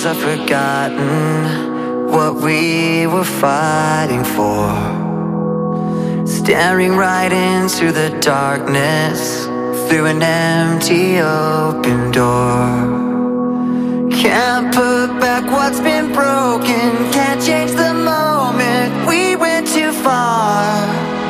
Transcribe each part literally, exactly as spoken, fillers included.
souls are forgotten what we were fighting for. Staring right into the darkness through an empty open door. Can't put back what's been broken, can't change the moment we went too far.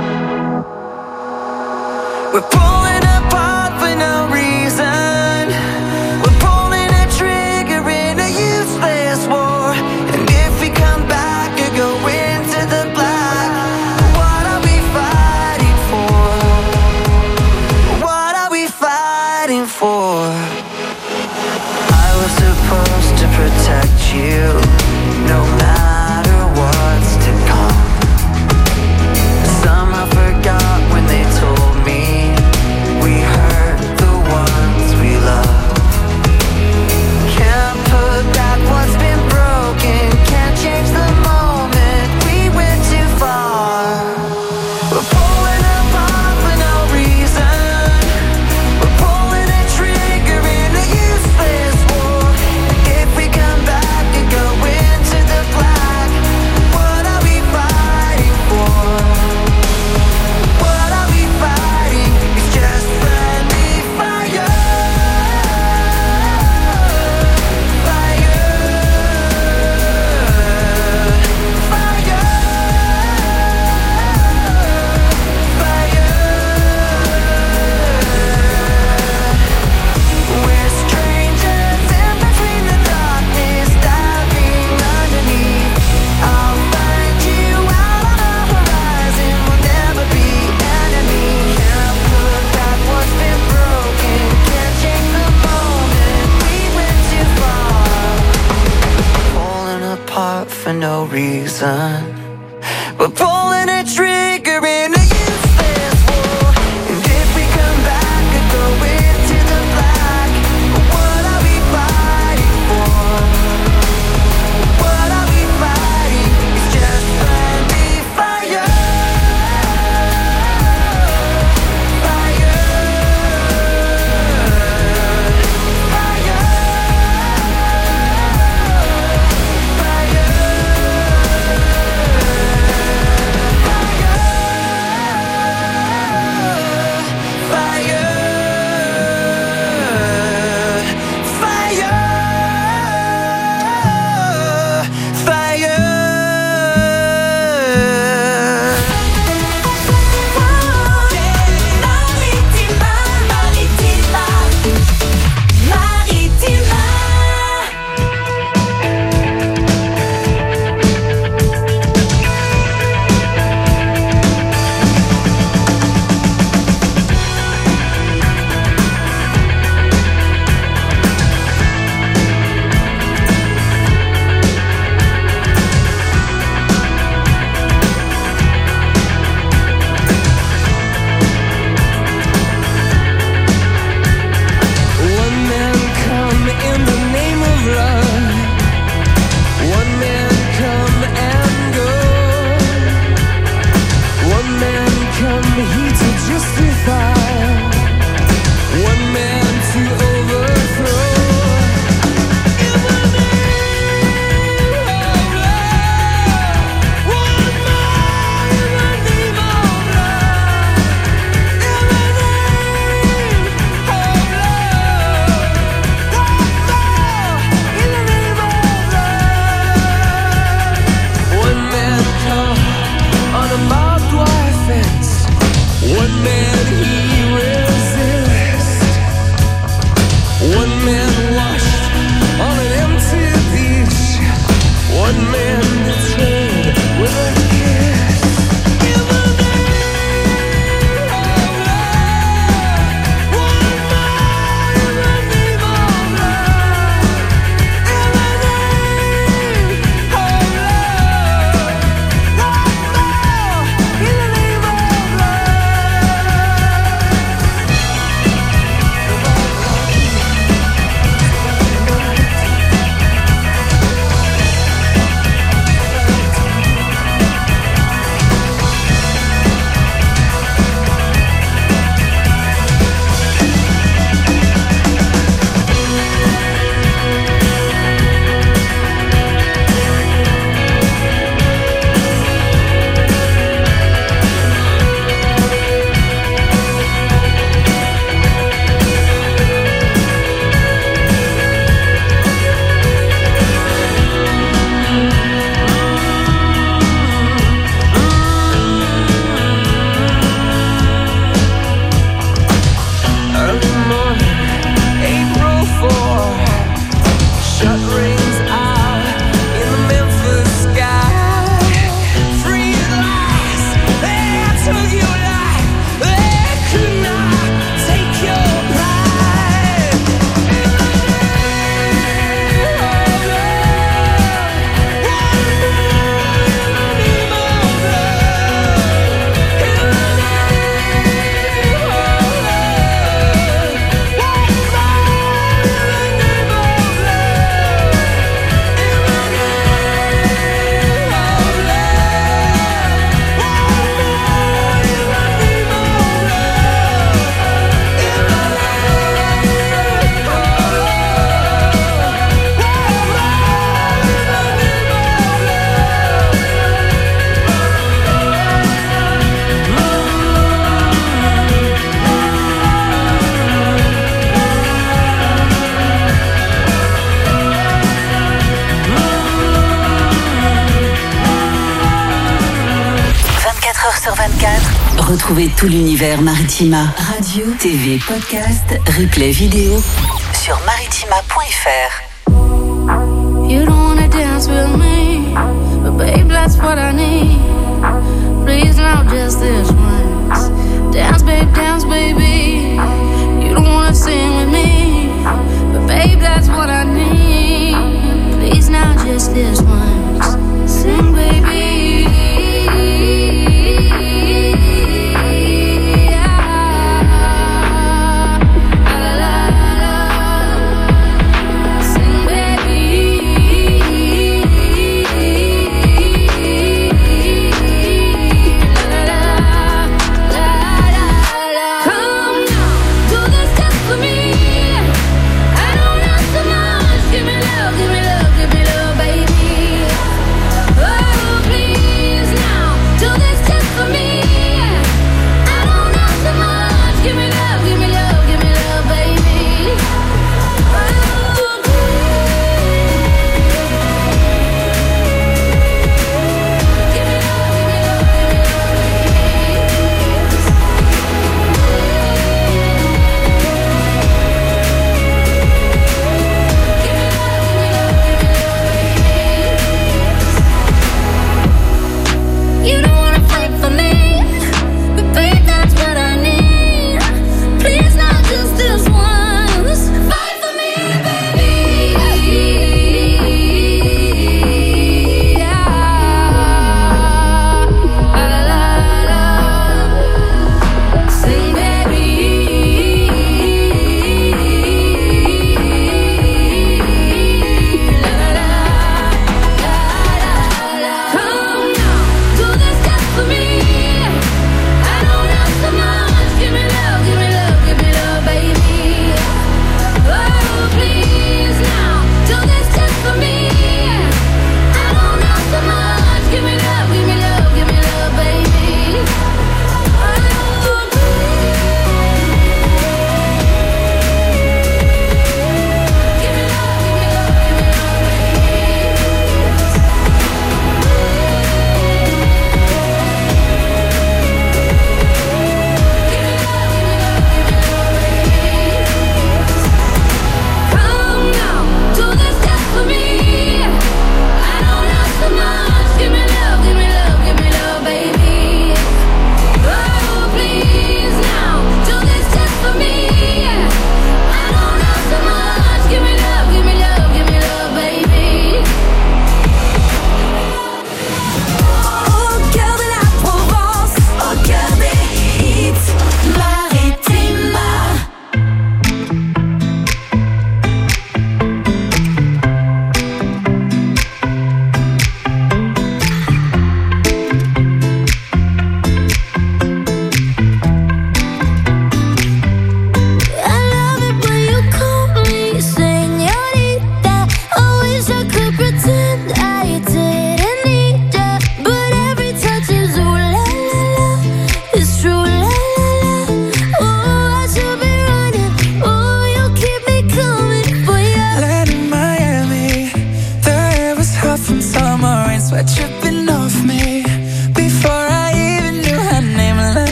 We're pulling apart for no reason. We're pulling a trigger in a useless war. And if we come back or go into the black, what are we fighting for? What are we fighting for? I was supposed to protect you, no matter what's to come. Somehow forgot when they told me we hurt the ones we love. Can't put back what's been broken, can't change the moment we went too far. We're pulling apart for no reason. We're pulling a trigger in a useless war. If we come back and go into the black, what are we fighting for? What are we fighting? It's just friendly fire. Fire. Fire. Fire. We're strangers in between the darkness, diving underneath. I'll find you out on the horizon. We'll never be enemies. Can't put back what's been broken, can't change the moment we went too far. Falling apart for no reason. We're pulling a trigger in a useless war. And if we come back and go into the black, what are we fighting for? What are we fighting? It's just friendly fire. Fire. Fire. Retrouvez tout l'univers Maritima. Radio, T V, podcast, replay vidéo sur maritima point f r. You don't wanna dance with me, but babe, that's what I need. Please now just this once. Dance, babe, dance, baby. You don't wanna sing with me, but babe, that's what I need. Please now just this once. Sing, baby.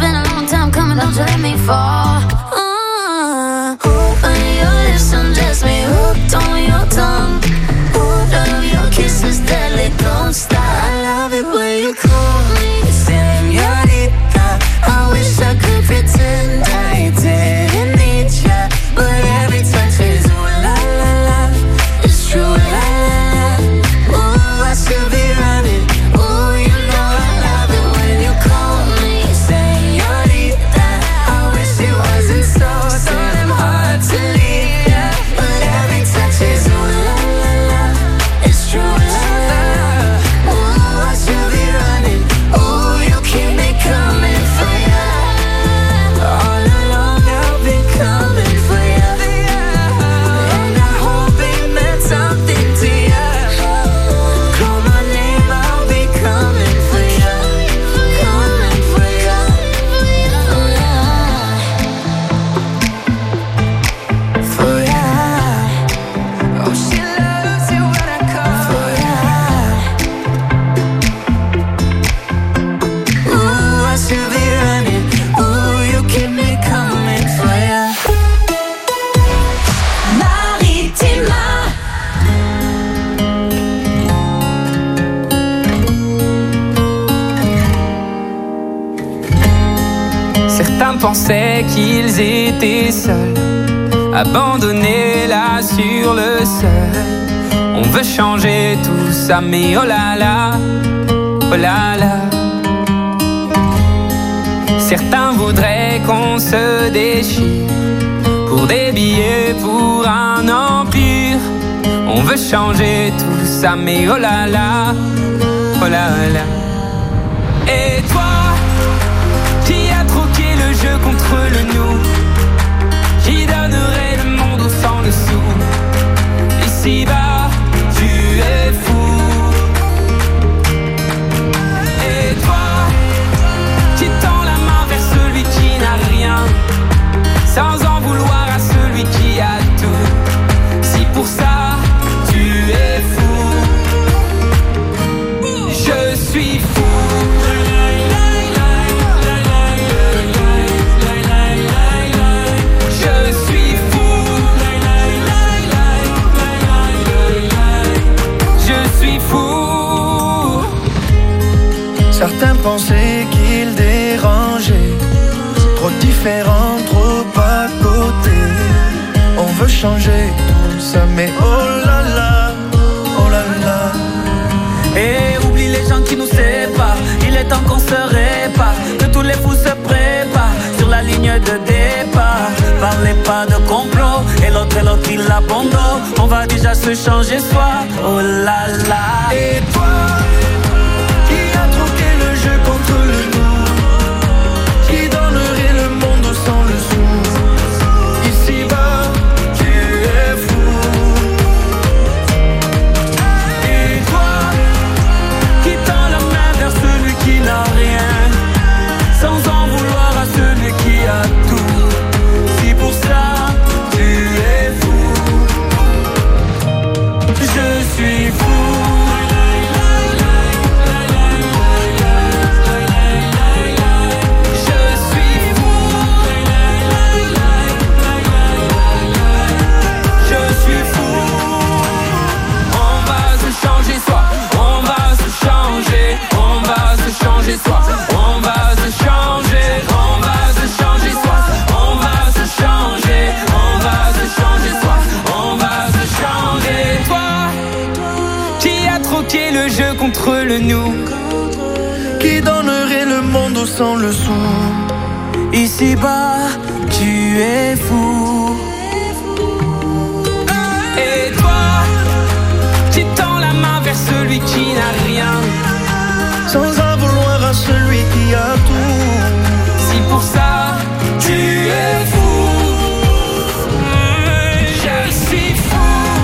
don't you let me fall. Uh, when your lips undress me. pensaient qu'ils étaient seuls, abandonnés là sur le sol. On veut changer tout ça, mais oh là là, oh là là. Certains voudraient qu'on se déchire pour des billets, pour un empire. On veut changer tout ça, mais oh là là, oh là là. Et toi, qui a troqué le jeu contre le nous, qui donnerait le monde au sang dessous. Ici-bas, tu es fou. Et toi, qui tend la main vers celui qui n'a rien, sans en vouloir à celui qui a tout. Si pour ça, tu es fou, je suis fou. Certains pensaient qu'ils dérangeaient, trop différents, trop à côté. On veut changer tout ça, mais oh là là, oh là là. Et oublie les gens qui nous séparent, il est temps qu'on se répare, que tous les fous se préparent sur la ligne de départ. Parlez pas de complot, et l'autre et l'autre il abandonne. On va déjà se changer soi, oh là là. Et toi, jeu contre le nous, qui donnerait le monde sans le sou. Ici-bas, tu es fou. Et toi, qui tend la main vers celui qui n'a rien, sans en vouloir à celui qui a tout. Si pour ça, tu es fou, je suis fou. Soi. On va se changer, on va se changer soi. On va se changer, on va se changer soi. On va se changer. Toi, qui a troqué le jeu contre le nous, qui donnerait le monde sans le sou. Ici-bas, tu es fou. Et toi, qui tend la main vers celui qui n'a rien, sans en vouloir à celui qui a tout. Si pour ça, tu es fou, je suis fou.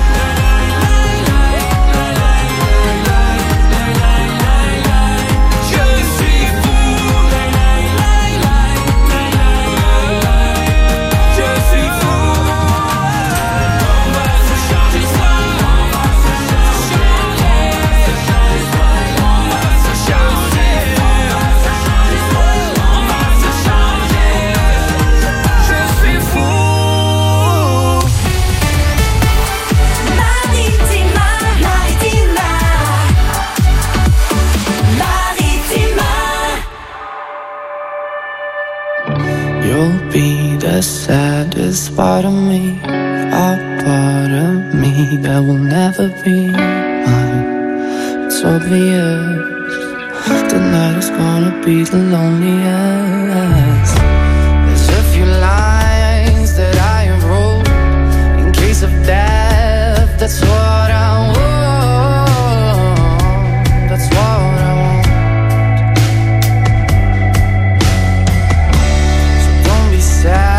The saddest part of me, a part of me that will never be mine. It's obvious tonight is gonna be the loneliest. There's a few lines that I have wrote in case of death. That's what I want. That's what I want. So don't be sad.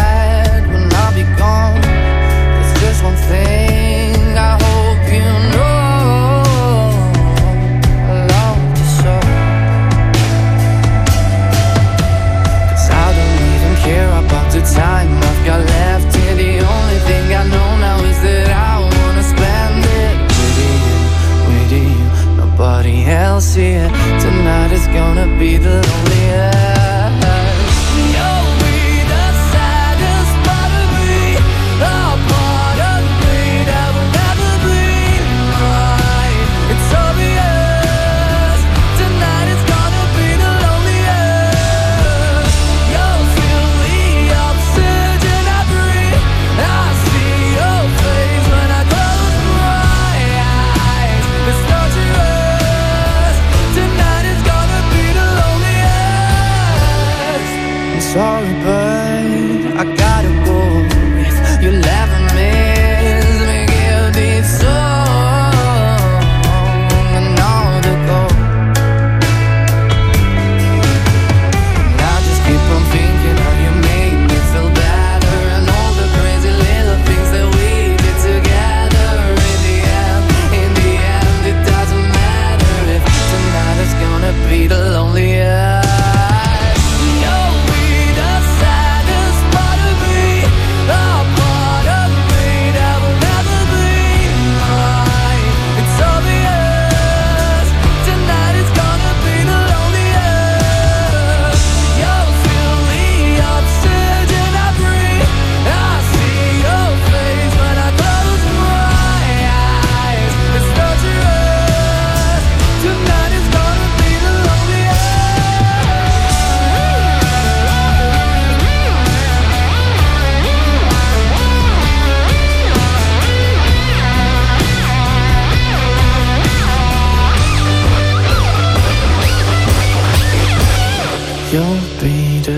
One thing I hope you know, I love you so. 'Cause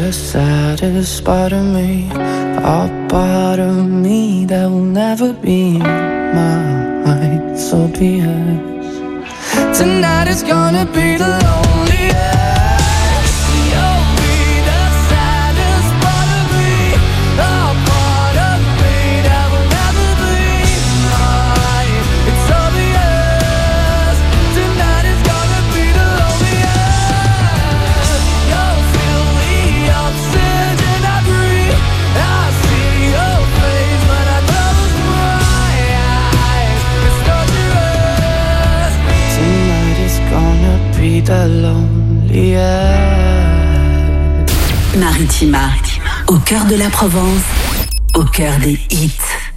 the saddest part of me, a part of me that will never be mine. So be it. Tonight is gonna be the loneliest. You'll be the saddest part of me, a part of me that will never be mine. It's obvious. Tonight is gonna be the loneliest. You'll feel the oxygen I breathe. I see your face when I close my eyes. It's torturous. Tonight is gonna be the loneliest. Maritima, au cœur de la Provence, au cœur des hits.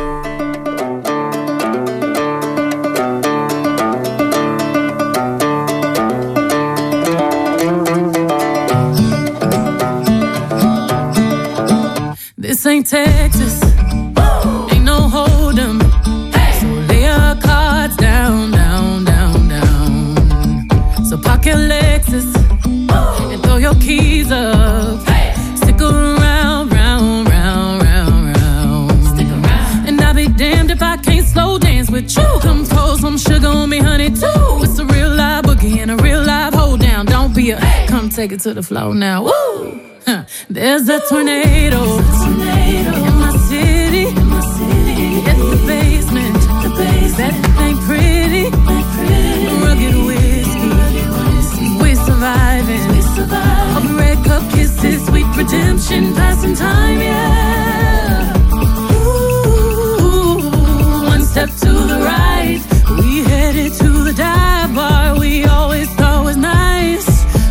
This ain't Texas, ain't no hold'em. So lay your cards down, down, down, down. So park your Lexus and throw your keys up. Stick around, round, round, round, round. Stick around. And I'll be damned if I can't slow dance with you. Come pour some sugar on me, honey, too. It's a real live boogie and a real live hold down. Don't be a, come take it to the floor now. Woo! Huh. There's a tornado, in my city. It's the basement. That ain't pretty. Rugged whiskey. We're surviving. All the red cup kisses, sweet redemption, passing time, yeah. Ooh, one step to the right, we headed to the dive bar we always thought was nice.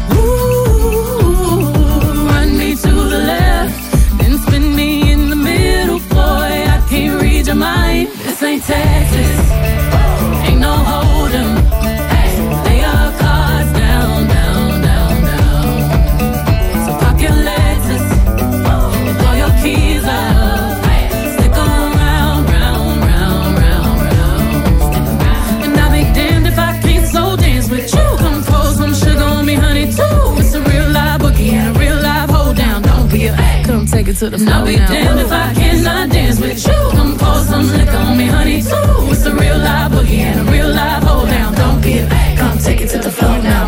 To the left, then spin me in the middle, boy, I can't read your mind. This ain't Texas, ain't no hold'em. Lay your cards down, down, down, down. So park your Lexus and throw your keys up. Stick around, round, round, round, round. And I'll be damned if I can't slow dance with you. Come pour some sugar on me, honey, too. It's a real live boogie and a real live hold down. Don't be a, come take it to the floor. I'll be damned if I cannot dance with you. Come pour some liquor on me, honey, too. It's a real live boogie and a real live hold down. Don't be a, come take it to the floor now.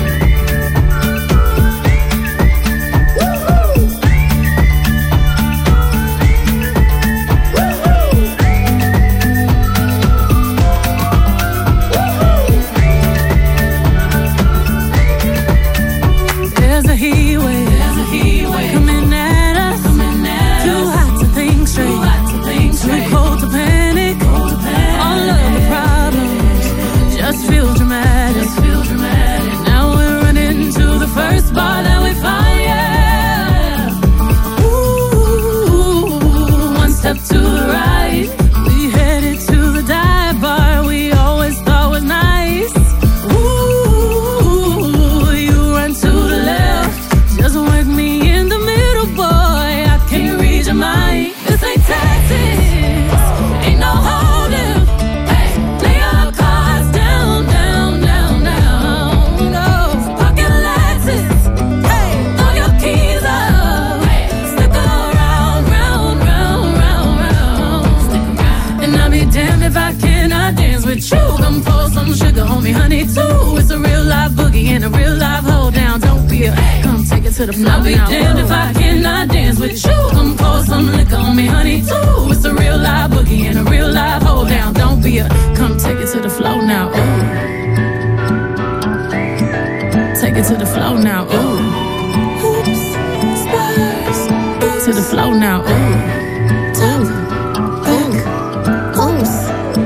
There's a heat wave, there's a heat wave coming at us, coming at too us. Hot to think straight, too hot to think straight. Too cold to panic, cold to panic. All of the problems just feel dramatic, just feel dramatic. Now we're running to the first bar that we find, yeah. Ooh, one step to the right, we headed to the dive bar we always thought was nice. Ooh, you run to the left, just work me in the middle, boy, I can't read your mind. This ain't Texas, ain't no hold'em. Lay your cards down, down, down, down. No, park your Lexus, throw your keys up. Stick around, round, round, round, round. And I'll be damned if I cannot dance with you. Come pour some sugar on me, honey, too. It's a real live boogie and a real live hold down. Don't be a, come take it to the floor. I'll be damned if I cannot dance with you. Come pour some liquor on me, honey, too. It's a real live boogie and a real live hold down. Don't be a, come take it to the floor now. Ooh. Take it to the floor now. Ooh. Hoops, spurs, to the floor now. Ooh. Top, back, oops.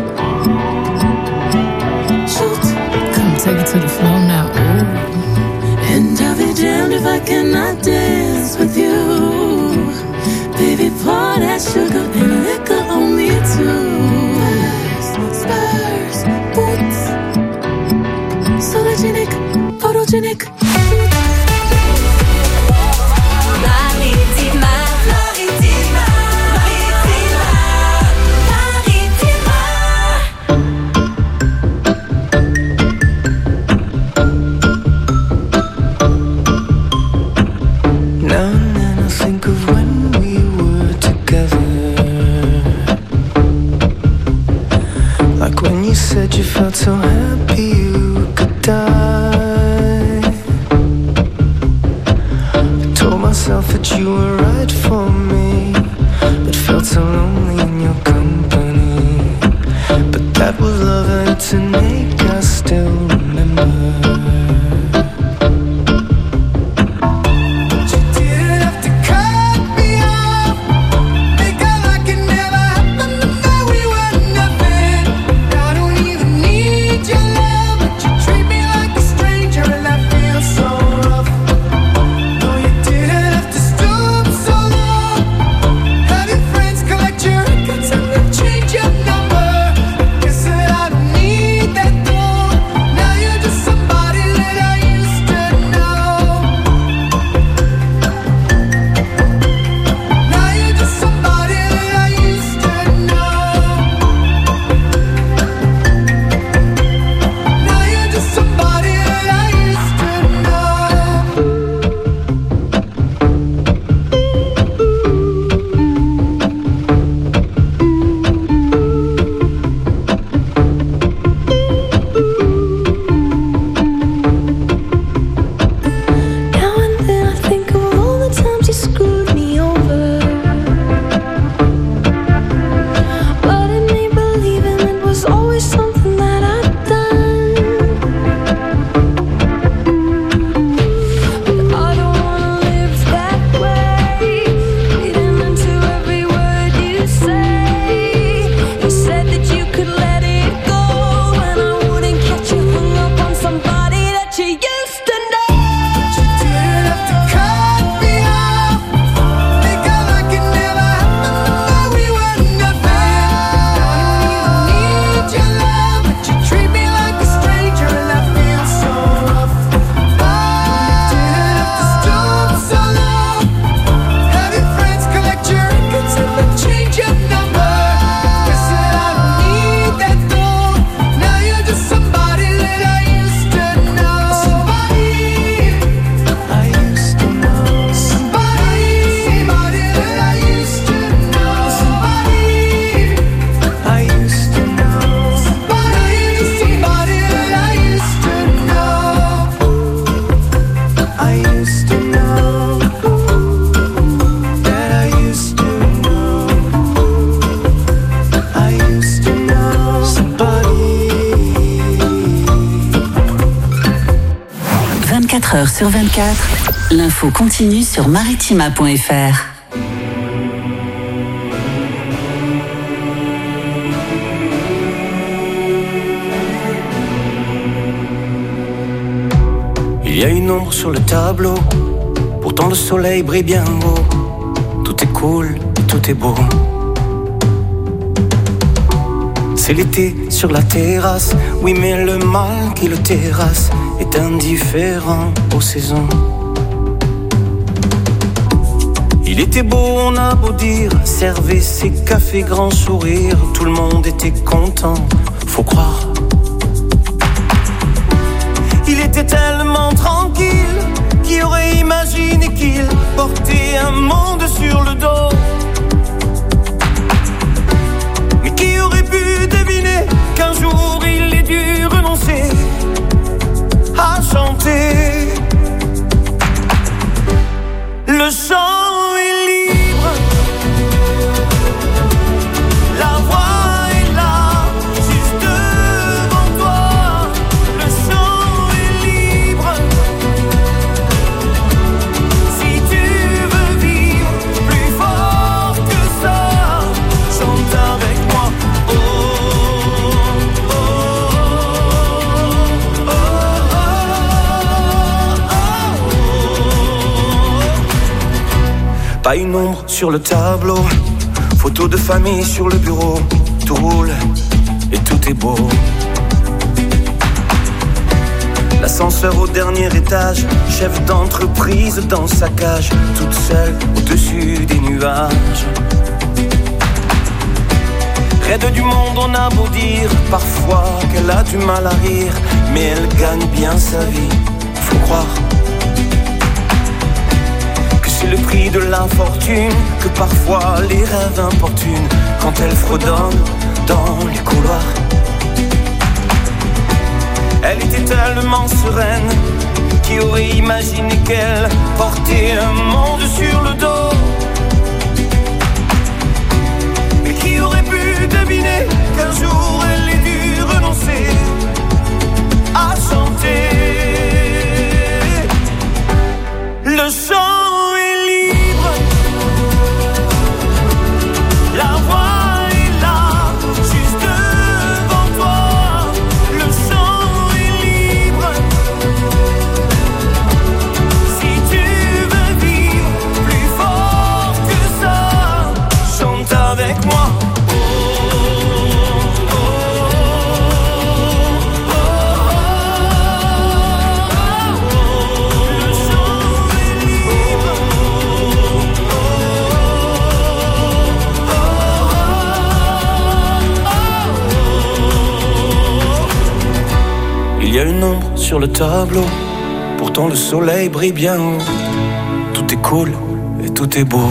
Shoot, come take it to the floor now. Ooh. And I'll be damned if I cannot dance with you. Baby, pour that sugar and liquor on me too. Spurs, boots, sologenic, photogenic. Maritima, Maritima, Maritima, Maritima. No, no, no. you said you felt so happy you could die. I told myself that you were right for me, but felt so lonely in your company. But that was love and to make us still remember. vingt-quatre heures sur vingt-quatre, l'info continue sur maritima point f r. Il y a une ombre sur le tableau, pourtant le soleil brille bien haut. Tout est cool, tout est beau. C'est l'été sur la terrasse, oui mais le mal qui le terrasse est indifférent aux saisons. Il était beau, on a beau dire, servait ses cafés grand sourire, tout le monde était content, faut croire. Il était tellement tranquille, qui aurait imaginé qu'il portait un monde sur le dos. Mais qui aurait pu deviner qu'un jour il ait dû renoncer à chanter. Le chant est libre, la voix est là, juste devant toi. Le chant est libre, si tu veux vivre plus fort que ça, chante avec moi. Oh, oh, oh, oh, oh, oh. Pas une ombre sur le tableau, photo de famille sur le bureau, tout roule et tout est beau. L'ascenseur au dernier étage, chef d'entreprise dans sa cage, toute seule au-dessus des nuages. Raide du monde, on a beau dire parfois qu'elle a du mal à rire, mais elle gagne bien sa vie, faut croire. Que c'est le prix de l'infortune, que parfois les rêves importunent quand elle fredonne dans les couloirs. tellement sereine. Qui aurait imaginé qu'elle portait un monde sur le dos? Et qui aurait pu deviner qu'un jour elle ait dû renoncer à chanter? Le chant est libre, la voix est là, juste devant toi. Le chant est libre, si tu veux vivre plus fort que ça, chante avec moi. Il y a une ombre sur le tableau, pourtant le soleil brille bien haut. Tout est cool et tout est beau.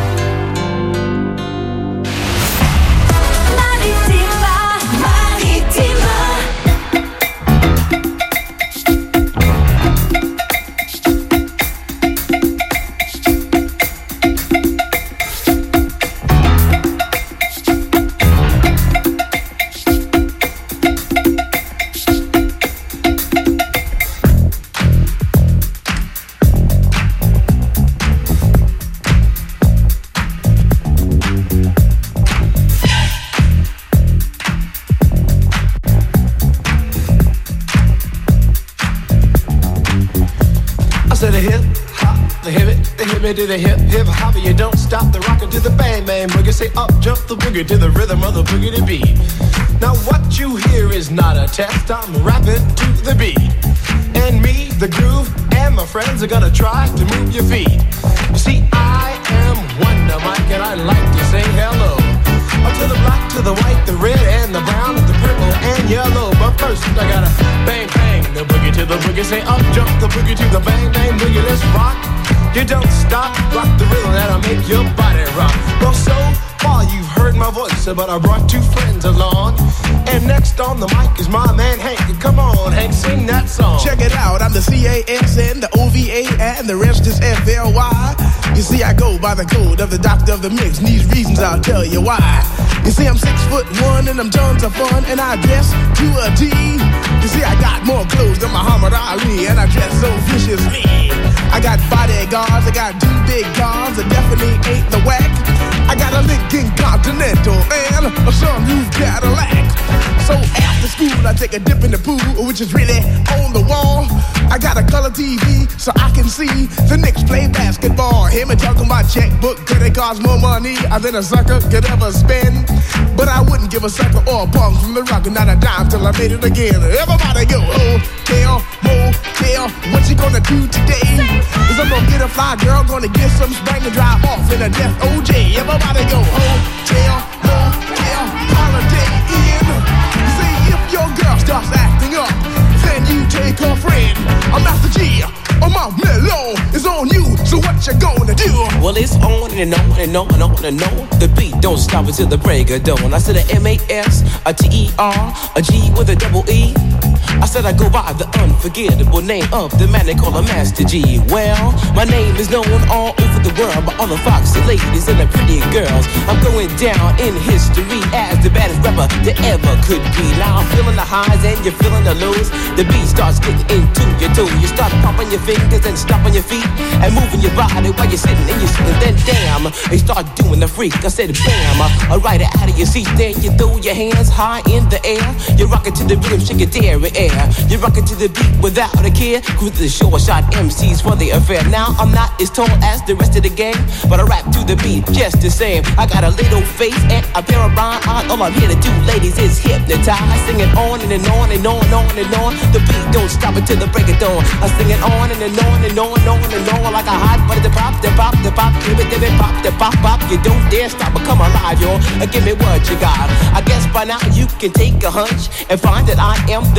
To the hip, hip hop, you don't stop the rocker to the bang bang boogie. Say up, jump the boogie to the rhythm of the boogie to beat. Now what you hear is not a test, I'm rapping to the beat. And me, the groove, and my friends are gonna try to move your feet. You see, I am Wonder Mike and I like to say hello. Up to the black, to the white, the red, and the brown, the purple, and yellow. But first, I gotta bang bang the boogie to the boogie. Say up, jump the boogie to the bang bang boogie. Let's rock. You don't stop, rock the rhythm that'll make your body rock. Well, so far you've heard my voice, but I brought two friends along. And next on the mic is my man Hank. Come on, Hank, sing that song. Check it out, I'm the C A S N, the O V A, and the rest is F L Y. You see, I go by the code of the doctor of the mix, and these reasons I'll tell you why. You see, I'm six foot one, and I'm tons of fun, and I dress to a T. You see, I got more clothes than Muhammad Ali, and I dress so viciously. I got bodyguards, I got two big cars, I definitely ain't the whack. I got a Lincoln Continental and a sunroof Cadillac. So after school, I take a dip in the pool, which is really on the wall. I got a color T V so I can see the Knicks play basketball. Him and talking about checkbook, could it cost more money than a sucker could ever spend? But I wouldn't give a sucker or a punk from the rock, not a dime till I made it again. Everybody go, hotel, motel, what you gonna do today? Is I'm gonna get a fly girl, gonna get some spring and drive off in a death O J. Everybody go, hotel, motel, holiday inn. See, if your girl starts acting up, then you take her friend. I'm Master G, I'm out mellow, it's on you, so what you gonna do? Well, it's on and on and on and on and on. The beat don't stop until the break of dawn. I said a M A S, a T E R, a G with a double E. I said I go by the unforgettable name of the man they call a Master G. Well, my name is known all over the world by all the foxy ladies and the pretty girls. I'm going down in history as the baddest rapper that ever could be. Now I'm feeling the highs and you're feeling the lows. The beat starts getting into your toe. You start popping your fingers and stomping your feet and moving your body while you're sitting and you're sitting. Then damn, they start doing the freak. I said bam, I ride it out of your seat. Then you throw your hands high in the air. You're rocking to the rhythm, shake your dairy air. You're rocking to the beat without a care. Cruise to the short shot M Cs for the affair. Now I'm not as tall as the rest of the gang, but I rap to the beat just the same. I got a little face and a pair of rhyme eyes. All I'm here to do, ladies, is hypnotize. Singing on and, and on and on and on and on. The beat don't stop until the break of dawn. I sing it on and, and on and on and on and on like a hot butter. The pop, the pop, the pop, give it, give it, pop, the pop, pop. You don't dare stop or come alive, y'all. Give me what you got. I guess by now you can take a hunch and find that I am the baby of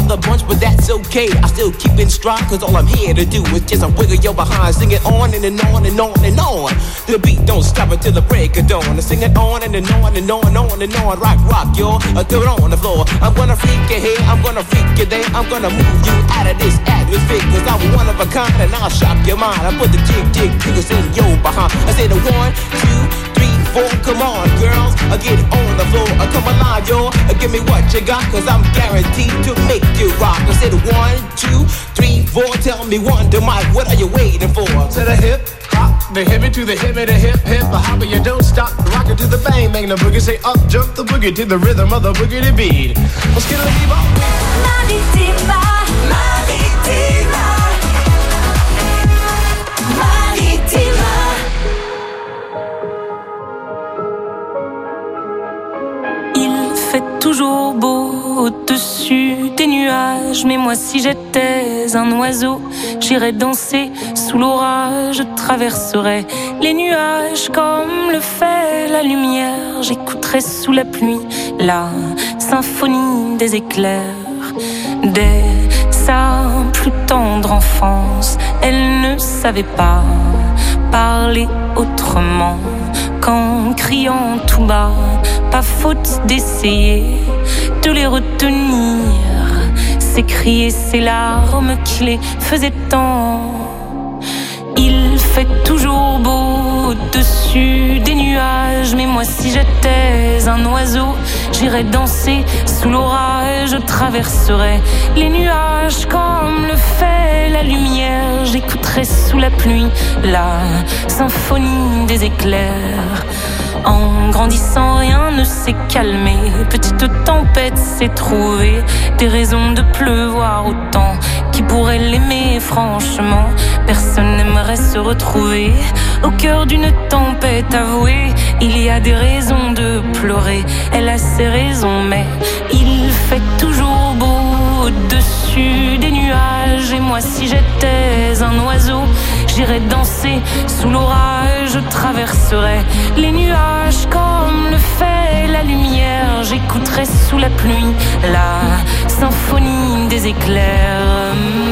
the bunch, but that's okay. I still keep it strong, cause all I'm here to do is just a wiggle your behind. Sing it on and, and on and on and on. The beat don't stop until the break of dawn. I sing it on and, and on and on and on and on. Rock, rock, yo, I do it on the floor. I'm gonna freak you here, I'm gonna freak you there. I'm gonna move you out of this atmosphere, cause I'm one of a kind and I'll shock your mind. I put the jig, jig, jiggles in your behind. I say the one, two, three, four. Come on, girls, I get on the floor. I come alive, yo, give me what you got, cause I'm guaranteed to make you rock. I said one, two, three, four. Tell me one, to Mike, what are you waiting for? To the hip, hop, the hippie to the hippie, the hip, hip, the hopper, you don't stop. Rock it to the bang, bang the boogie. Say up, jump the boogie to the rhythm of the boogie to beat. Let's get a leave on. Maritima, Maritima, Maritima. Il fait toujours beau au-dessus des nuages, mais moi si j'étais un oiseau, j'irais danser sous l'orage, je traverserais les nuages comme le fait la lumière, j'écouterais sous la pluie la symphonie des éclairs. Dès sa plus tendre enfance, elle ne savait pas parler autrement qu'en criant tout bas. Pas faute d'essayer de les retenir, ces cris et ces larmes qui les faisaient tant. Il fait toujours beau au-dessus des nuages, mais moi si j'étais un oiseau, j'irais danser sous l'orage, je traverserais les nuages comme le fait la lumière, j'écouterais sous la pluie la symphonie des éclairs. En grandissant, rien ne s'est calmé. Petite tempête s'est trouvée des raisons de pleuvoir autant. Qui pourrait l'aimer, franchement? Personne n'aimerait se retrouver au cœur d'une tempête avouée. Il y a des raisons de pleurer, elle a ses raisons, mais il fait toujours beau au-dessus des nuages. Et moi, si j'étais un oiseau, j'irais danser sous l'orage, je traverserais les nuages comme le fait la lumière, j'écouterais sous la pluie la symphonie des éclairs.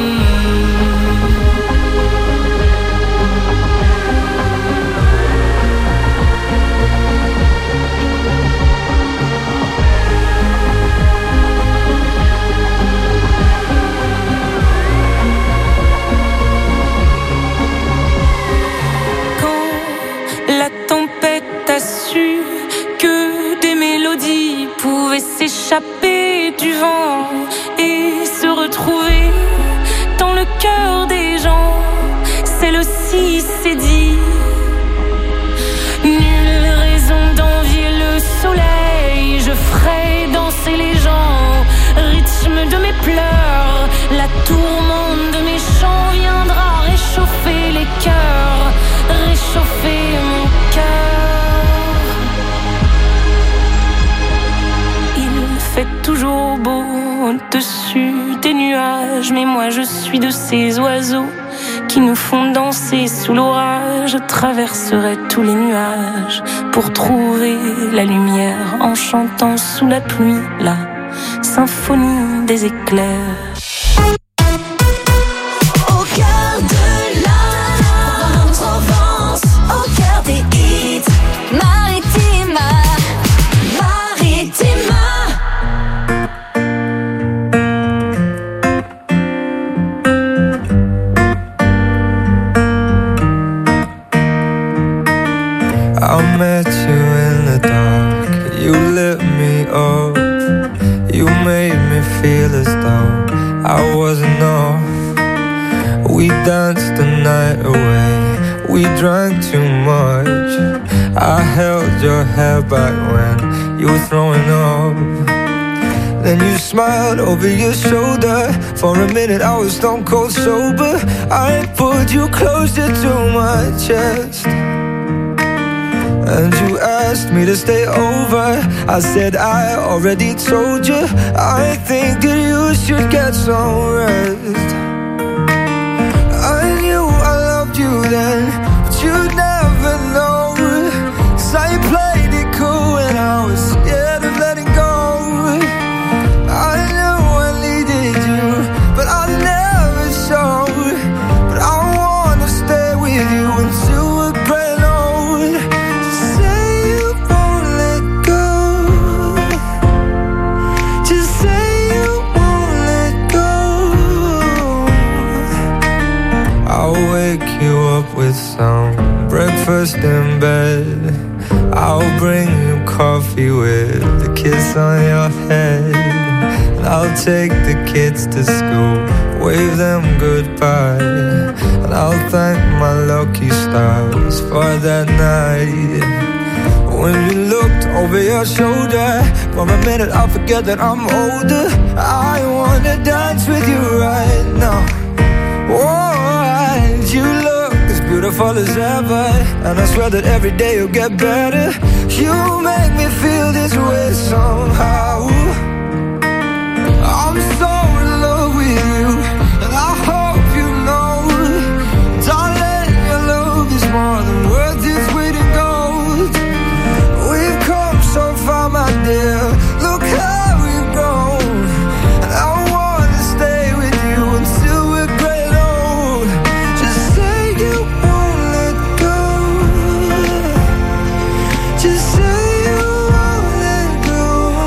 La tempête a su que des mélodies pouvaient s'échapper du vent et se retrouver dans le cœur des gens. Celle-ci s'est dit, nulle raison d'envier le soleil, je ferai danser les gens, rythme de mes pleurs, la tourmente de mes chants viendra réchauffer les cœurs, réchauffer mon cœur. Il fait toujours beau au-dessus des nuages, mais moi je suis de ces oiseaux qui nous font danser sous l'orage. Je traverserai tous les nuages pour trouver la lumière en chantant sous la pluie la symphonie des éclairs. Au cœur de la Provence, au cœur des hits, Maritima, Maritima. I met you in the dark, you lit me up, you made me feel as though I wasn't off. We danced the night away, we drank too much. I held your hair back when you were throwing up. Then you smiled over your shoulder. For a minute I was stone cold sober. I pulled you closer to my chest and you asked me to stay over. I said I already told you, I think that you should get some rest. I knew I loved you then, but you'd never know, 'cause I played it cool and I was scared of letting go. I knew I needed you some breakfast in bed. I'll bring you coffee with a kiss on your head. And I'll take the kids to school, wave them goodbye. And I'll thank my lucky stars for that night. When you looked over your shoulder, for a minute I forget that I'm older. I wanna dance with you right now. Oh, and you look as beautiful as ever, and I swear that every day you'll get better. You make me feel this way somehow. I'm so in love with you, and I hope you know, darling, your love is more than worth its weight in gold. We've come so far, my dear, look how we've grown. And I wanna stay with you until we're great old. Just say you won't let go. Just say you won't let go.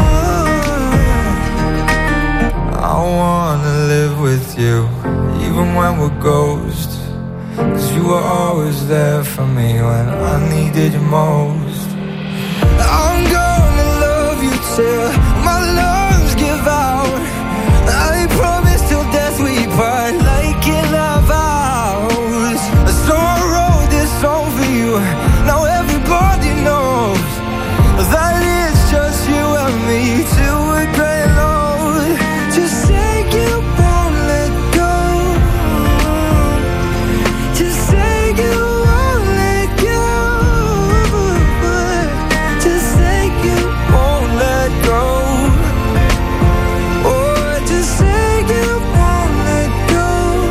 I wanna live with you, even when we're ghosts. Cause you were always there for me when I needed you most. I'm gonna love you till my lungs give out. I promise till death we part, like in our vows. So I wrote this song for you, now everybody knows that it's just you and me till we're grey old. Just say you won't let go. Just say you won't let go. Just say you won't let go. Oh, just say you won't let go.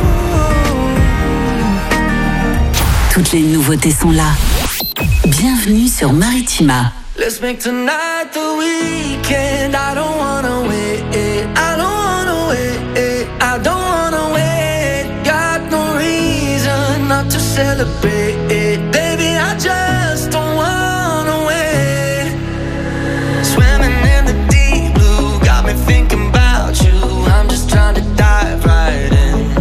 Toutes les nouveautés sont là. Bienvenue sur Maritima. Let's make tonight the weekend. I don't wanna wait. I don't wanna wait. I don't wanna wait. Got no reason not to celebrate. Baby, I just don't wanna wait. Swimming in the deep blue got me thinking about you. I'm just trying to dive right in.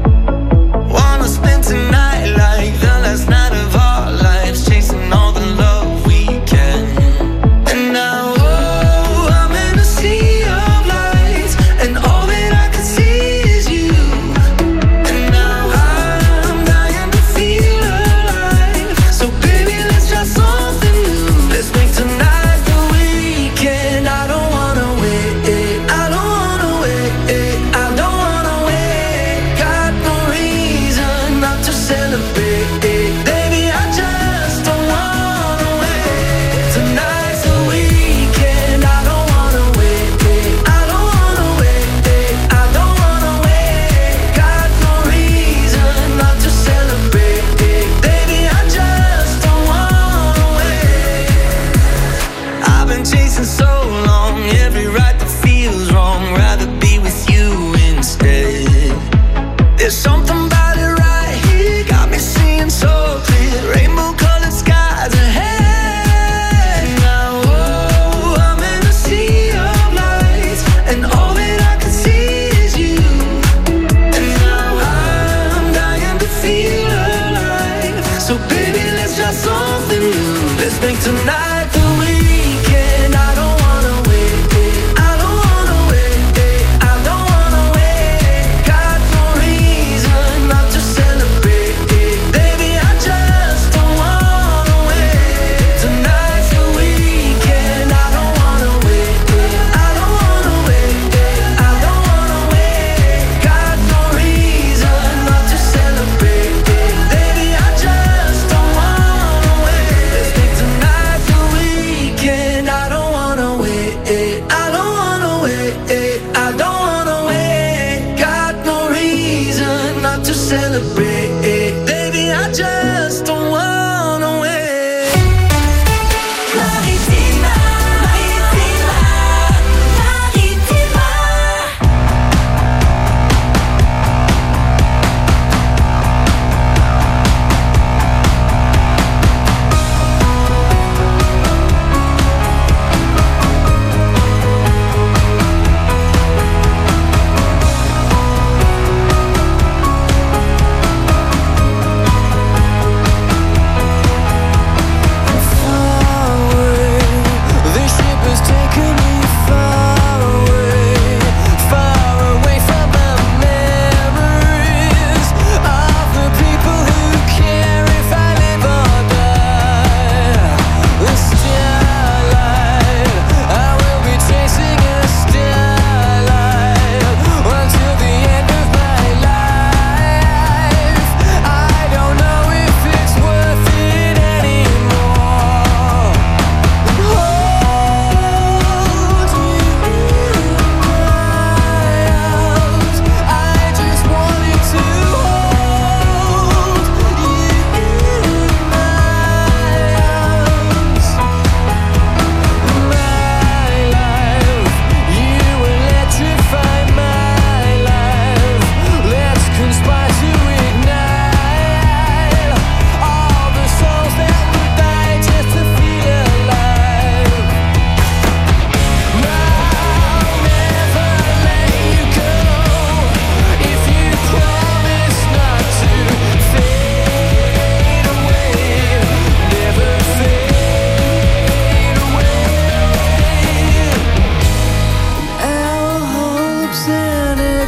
Wanna spend tonight like the last night of our lives, chasing all the love we can. And now, oh, I'm in a sea of lights, and all that I can see is you. And now I'm dying to feel alive. So baby, let's try something new. Let's make tonight the weekend. I don't wanna wait. I don't wanna wait. I don't wanna wait. Got no reason not to celebrate. Baby, I just don't wanna wait. Tonight's the weekend. I don't wanna wait. I don't wanna wait. I don't wanna wait. Got no reason not to celebrate. Baby, I just don't wanna wait. I've been chasing so long, every right that feels wrong. Rather be with you instead. There's something about it right here, got me seeing so clear. Rainbow colored skies ahead. Now, oh, I'm in a sea of lights, and all that I can see is you. And now I'm dying to feel alive. So baby, let's try something new. Let's make tonight the weekend. I don't wanna wait. I don't wanna wait. I don't wanna wait. Got no reason not to celebrate. Baby, I just don't wanna wait. Tonight's the weekend. I don't wanna wait. I don't wanna wait. I don't wanna wait. Got no reason not to celebrate. Baby, I just don't wanna wait. Let's make tonight the weekend. I don't wanna wait. I don't wanna wait. I don't wanna wait. Got no reason not to celebrate. Baby, I just don't wanna wait. Maritima, Maritima, Maritima.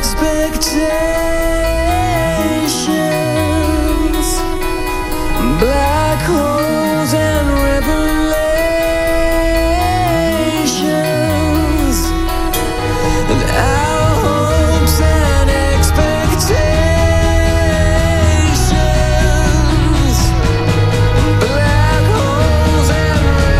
expectations, black holes and revelations, and our hopes and expectations, black holes and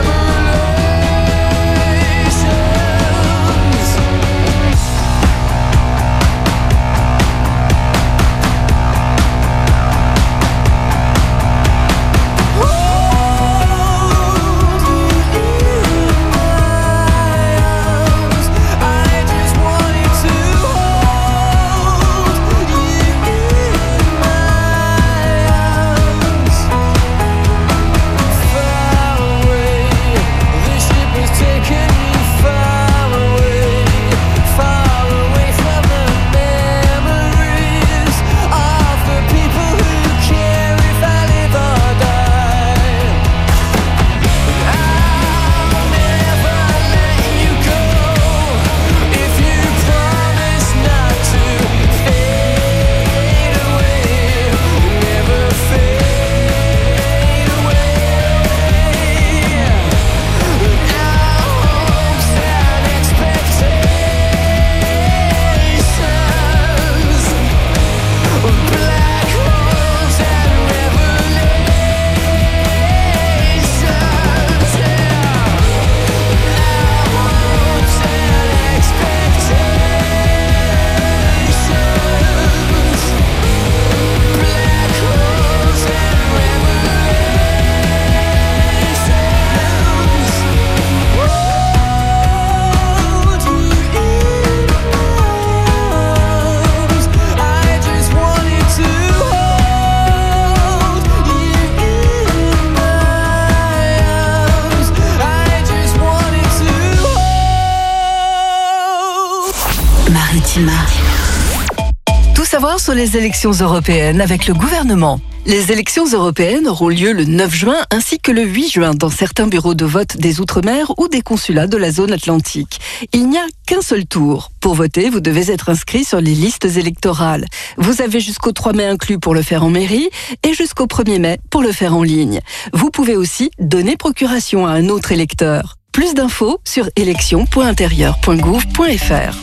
Tout savoir sur les élections européennes avec le gouvernement. Les élections européennes auront lieu le neuf juin ainsi que le huit juin dans certains bureaux de vote des Outre-mer ou des consulats de la zone atlantique. Il n'y a qu'un seul tour. Pour voter, vous devez être inscrit sur les listes électorales. Vous avez jusqu'au trois mai inclus pour le faire en mairie et jusqu'au premier mai pour le faire en ligne. Vous pouvez aussi donner procuration à un autre électeur. Plus d'infos sur élections point intérieur point gouv point f r.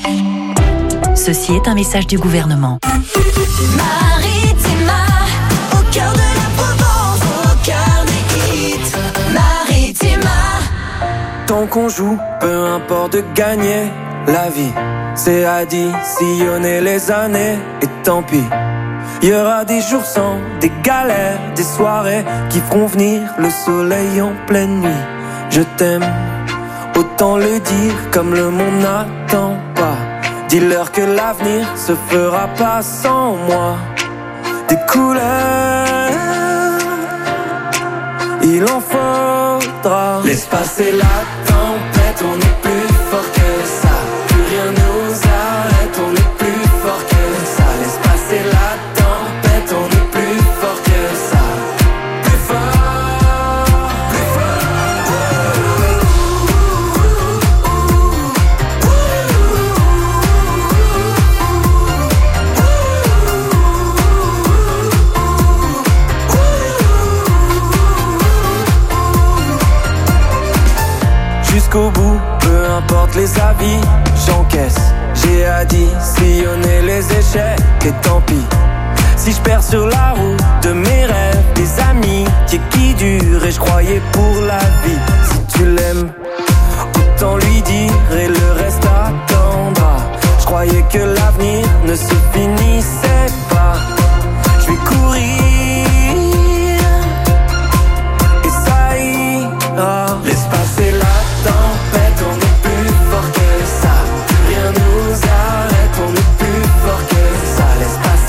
Ceci est un message du gouvernement. Maritima, au cœur de la Provence, au cœur des hits. Maritima. Tant qu'on joue, peu importe de gagner la vie, c'est additionner les années et tant pis. Il y aura des jours sans, des galères, des soirées qui feront venir le soleil en pleine nuit. Je t'aime, autant le dire comme le monde n'attend pas. Dis-leur que l'avenir se fera pas sans moi. Des couleurs, il en faudra. Laisse passer la tempête, on est plus fort que ça. Plus rien nous arrête, on est plus fort que ça. Laisse passer la tempête, on est plus fort que ça. Plus fort, plus jusqu'au bout, peu importe les avis, j'encaisse. J'ai additionné les échecs et tant pis. Si je perds sur la route de mes rêves, des amis qui, qui durent et je croyais pour la vie. Si tu l'aimes, autant lui dire et le reste attendra. Je croyais que l'avenir ne se finissait pas. Je vais courir et ça ira. Laisse passer la tempête, on est plus fort que ça. Rien nous arrête, on est plus fort que ça. Laisse passer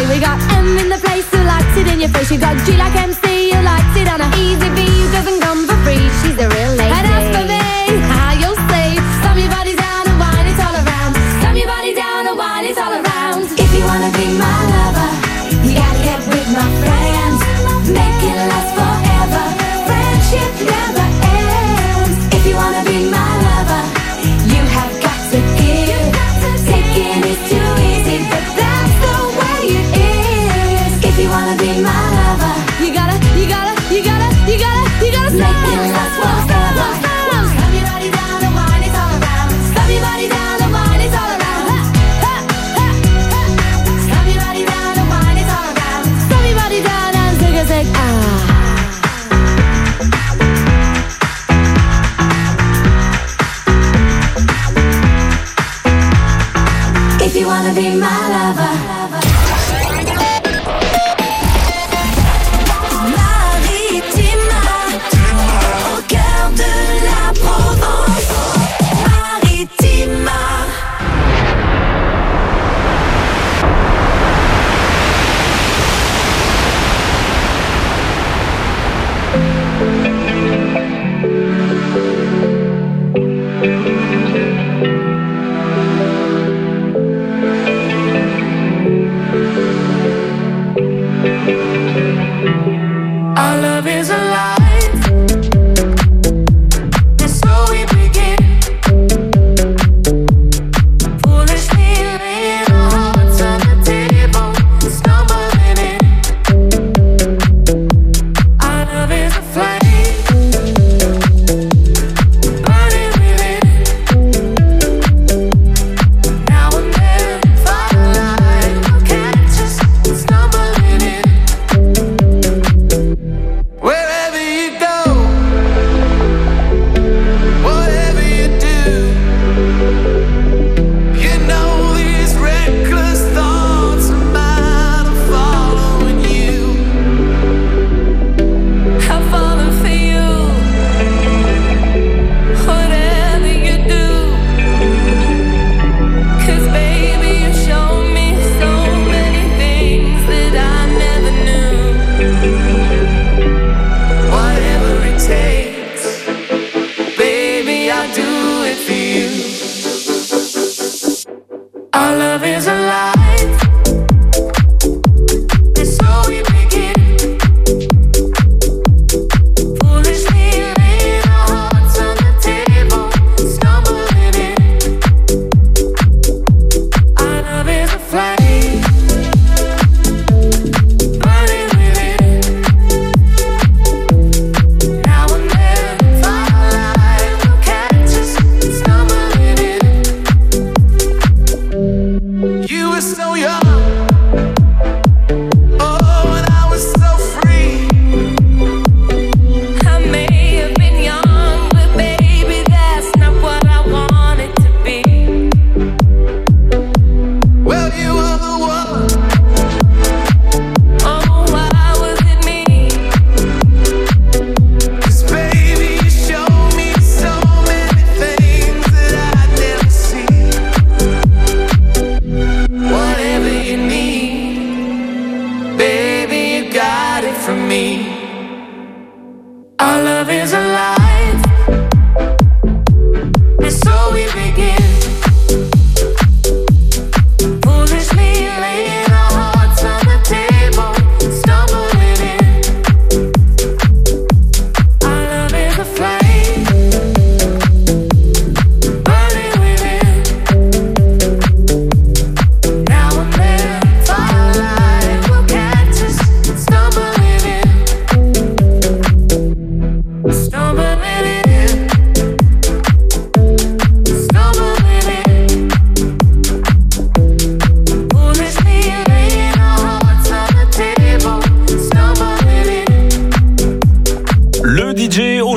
We got M in the place who likes it in your face. You got G like M C who likes it on a easy V who doesn't come for free. She's a real lady. And as for me, how you'll see, slam your body down and wine it all around. Slam your body down and wine it all around. If you wanna be my lover, you gotta get with my friends. Make it last forever. Friendship never ends. If you wanna be my lover, you have got to give. Taking is too easy, but that's the way it is. If you wanna be my lover, you gotta, you gotta, you gotta, you gotta, you gotta make it last forever. Slam your body down and wine it all around. Slam your body down and wine it all around. Slam your body down and wine it all around. Slam your body down and zig a zig ah. If you wanna be my lover, Maritima, au cœur de la Provence. Maritima. Our love is alive, and so we begin. Foolishly laying our hearts on the table, stumbling in. Our love is a flame, burning within. Now and then, firelight will catch us stumbling in.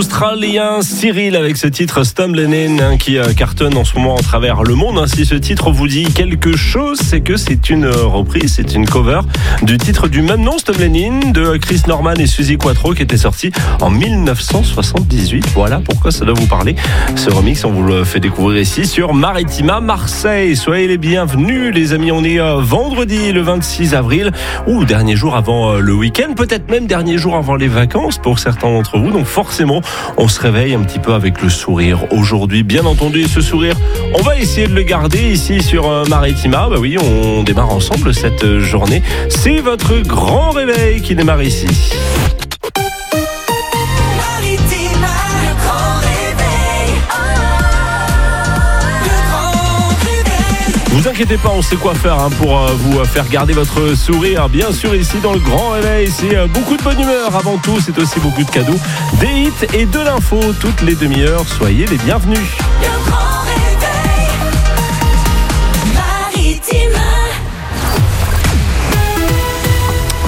Australien Cyril avec ce titre Stumbling In qui cartonne en ce moment à travers le monde. Si ce titre vous dit quelque chose, c'est que c'est une reprise, c'est une cover du titre du même nom, Stumbling In, de Chris Norman et Suzy Quatro, qui était sorti en dix-neuf cent soixante-dix-huit. Voilà pourquoi ça doit vous parler. Ce remix, on vous le fait découvrir ici sur Maritima Marseille. Soyez les bienvenus les amis, on est vendredi le vingt-six avril, ou dernier jour avant le week-end, peut-être même dernier jour avant les vacances pour certains d'entre vous. Donc forcément, on se réveille un petit peu avec le sourire aujourd'hui. Bien entendu, ce sourire, on va essayer de le garder ici sur Maritima. Bah oui, on démarre ensemble cette journée. C'est votre grand réveil qui démarre ici. Vous inquiétez pas, on sait quoi faire hein, pour euh, vous faire garder votre sourire. Bien sûr, ici dans le Grand Réveil, c'est euh, beaucoup de bonne humeur. Avant tout, c'est aussi beaucoup de cadeaux, des hits et de l'info toutes les demi-heures. Soyez les bienvenus. Le Grand Réveil.